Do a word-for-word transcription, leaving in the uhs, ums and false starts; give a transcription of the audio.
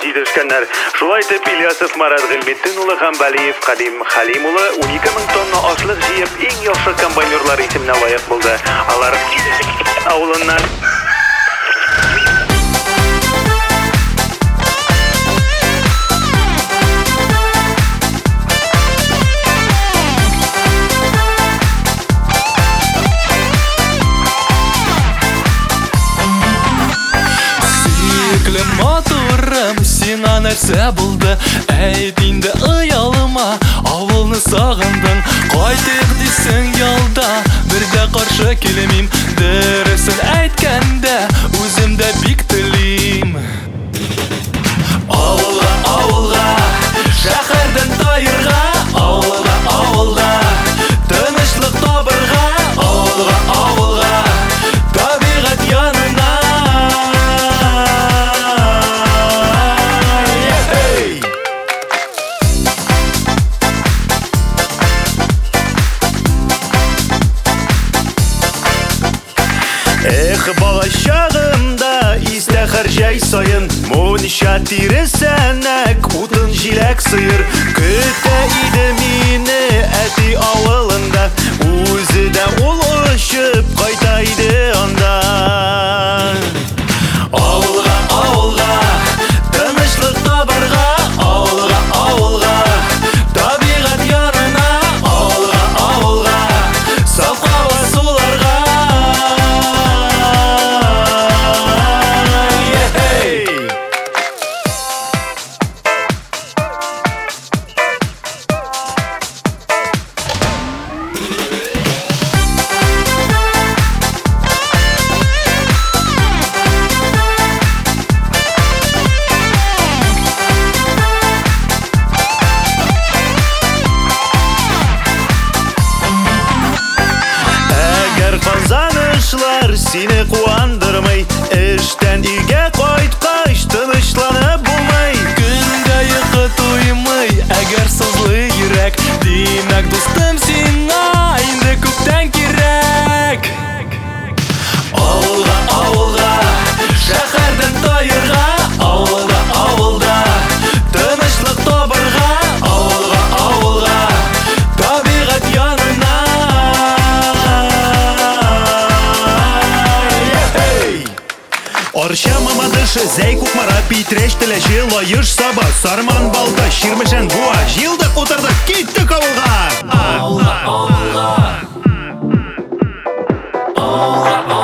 кидешкәннәр. Шулай итеп Ильясов Марат Гыйлметдин улы һәм Балиев Кадим Халим улы унике мең тонна ашлык җыеп иң яхшы комбайнерлар исеменә лаек булды. Алар авылыннан Матурым, сиңа нәрсә булды? Әйт инде оялыма, авылны сагындың. Кайтыйк дисең ялда, бер дә каршы килмим. Дөресен әйткәндә, үзем дә бик телим. Авылга, авылга, шәһәрдән таерга, авылга, авылга, тынычлык табырга, авылга, авылга, табигать янына. Эх, балачагымда истә һәр сайын Мунча тиресәнәк, утын җиләк сыер. Көтә иде мине әти авылында, үзе дә ул очып кайта иде анда. Авылга, авылга, тынычлык табарга, авылга, авылга, табигать янына, авылга, авылга, саф һава суларга. Казанышлар сине куандырмый, эштән өйгә кайткач тынычланып булмый. Көндә йокы туймый, әгәр сызлы йөрәк, димәк дустым сиңа инде күптән кирәк. Авылга, авылга, шәһәрдән таерга, авылга, авылга, тынычлык табырга, авылга, авылга, табигать янына. Арча мамадышы, зәй кукмара, питрәш теләче, лаеш саба, сарман балта, ширмешән буа, җилдык утырдык, киттек авылга. Авылга, авылга, авылга,